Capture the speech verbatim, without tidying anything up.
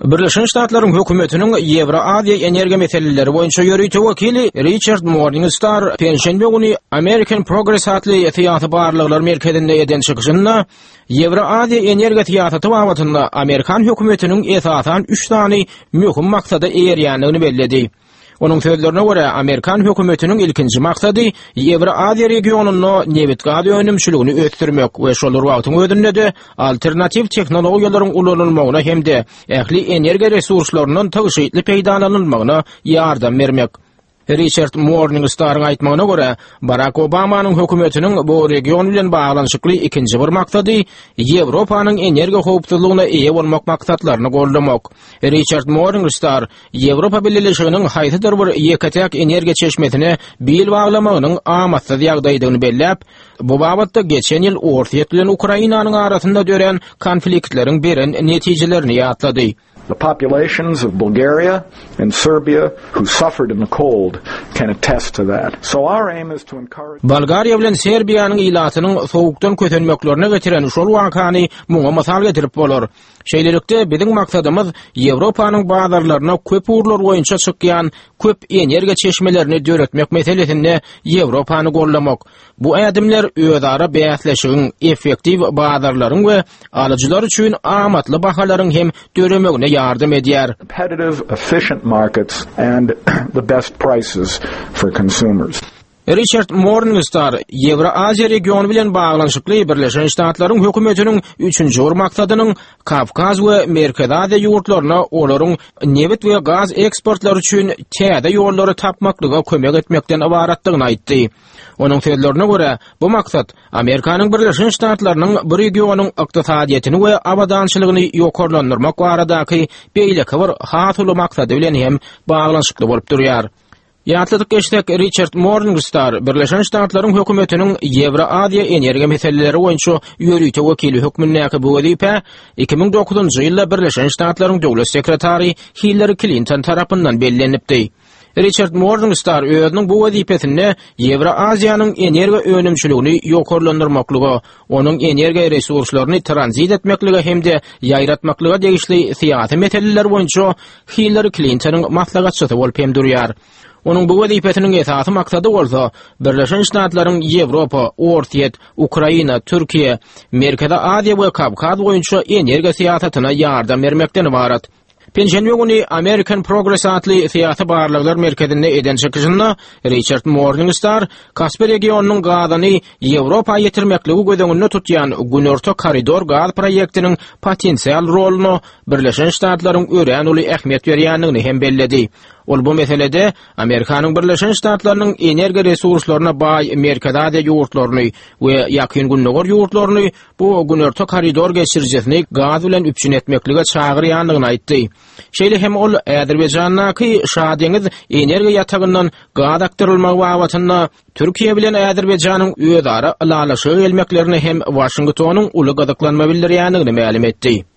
Birleşen Ştatlaryň hökümetiniň Ýewroasiýa energiýa meseleleri boýunça ýörüýte wekili Richard Morningstar penşenbe güni American Progress adly ýaty barlyklar merkezinde eden çykyşynda Ýewroasiýa energiýa tiýaty wagtynda Amerikan hökümetiniň esasan üç tany möhüm maksady eýerýändigini belledi. Onun sözlerine göre Amerikan hökümetiniň ilkinji maksady Ýewroasiýa regionuny nebit gaz önümçiligini ösdürmek we şolar wagtyň özünde de alternativ tehnologiýalaryň ulanylmagyna hemde ähli energiýa resurslarynyň tygyşytly peýdalanylmagyna ýardam bermek. Richard Morningstar'ın aýtmagyna göre Barack Obamanyň hökümetiniň bu region bilen baglanyşykly ikinji bir maksady Ýewropanyň energiýa howpsuzlygyna eýe bolmak maksatlaryny gollamak. Richard Morningstar Ýewropa Birleşiginiň haýsydyr bir ýekatyak energiýa çeşmesine bil baglamagynyň amatsyz ýagdaýdygyny belläp, bu babatda geçen ýyl Orta bilen Ukrainanyň arasynda dören konfliktleriň beren netijelerini ýatlady. The populations of Bulgaria and Serbia who suffered in the cold can attest to that. So our aim is to encourage Bulgaria bilen Serbiýanyň ilatynyň sowukdan kötenmeklerine getiren şol wakany muňa mysal getirip bolar. Şeýlelikde biziň maksadymyz Ýewropanyň bazarlaryna köp urlar boýunça çykýan köp energiýa çeşmelerini döretmek meselesinde Ýewropany gollamak. Bu adımlar özara bäsleşigiň effektiv bazarlaryň we alyjylar üçin amatly bahalaryň hem döremegine ýardam edýär. competitive, efficient markets and the best prices for consumers. Richard Morningstar Ýewroasiýa regiony bilen baglanyşykly Birleşen Ştatlaryň hökümetiniň üçünji bir maksadynyň Kavkaz we Merkez Aziýa ýurtlaryna olaryň nebit we gaz eksportlary üçin täze ýollary tapmaklyga kömek etmekden ibaratdygyny aýtdy. Onun sözlerine göre bu maksat Amerikanyň Birleşen Ştatlarynyň bu regionyň ykdysadyýetyny we abadançylygyny ýokarlandyrmak baradaky beýleki bir hasyly maksady bilen hem baglanyşykly bolup durýar. Ýatlydyk geçdik Richard Morningstar Birleşen Ştatlaryň hökümetiniň Ýewroasiýa energiýa meseleleri boýunça ýörüýte wekili hökmündäki bu wezipe iki bin dokuzunji ýylda Birleşen Ştatlaryň döwlet sekretary Hillary Clinton tarapyndan bellenipdi. Richard Morningstar özüniň bu wezipesinde Ýewroasiýanyň energiýa önümçiligini ýokarlandyrmaklygy, onuň energiýa resurslaryny transit etmeklige hemde ýaýratmaklyga degişli syýasy meseleler boýunça Hillary Clinton'yň maslahatçysy bolup hem durýar. Onun bu wezipesiniň esasy maksady bolsa, Birleşen Ştatlaryň Ýewropa, Orta, Ukraina, Türkiýe, Merkez Aziýa we Kavkaz boýunça energiýa syýasatyna ýardam bermekden ibarat. Penşenbe güni American Progress adly syýasy barlyklar merkezinde eden çykyşynda Richard Morningstar Kasper regionunyň gazyny Ýewropa ýetirmekligi gözeňinde tutýan Günorta koridor gaz proýektiniň potensial roluny Birleşen Ştatlaryň ören uly ähmiýet berýändigini hem belledi. Ol bu meselede Amerikanyň Birleşen Ştatlarynyň energiýa resurslaryna baý Merkez Aziýa ýurtlaryny we ýakyn günnäger ýurtlaryny bu Günorta koridor geçirjesini gaz bilen üpçün etmeklige çagyrýandygyny aýtdy. Şeýle hem ol Äzerbeýjanyňky şadyňyz energiýa ýatagyndan gaz aktarylmagy wagtynda Türkiýe bilen Äzerbeýjanyň özara alalaşygy elmeklerini hem Washingtonyň uly gazaklanma bildirýändigini ma'lum etdi.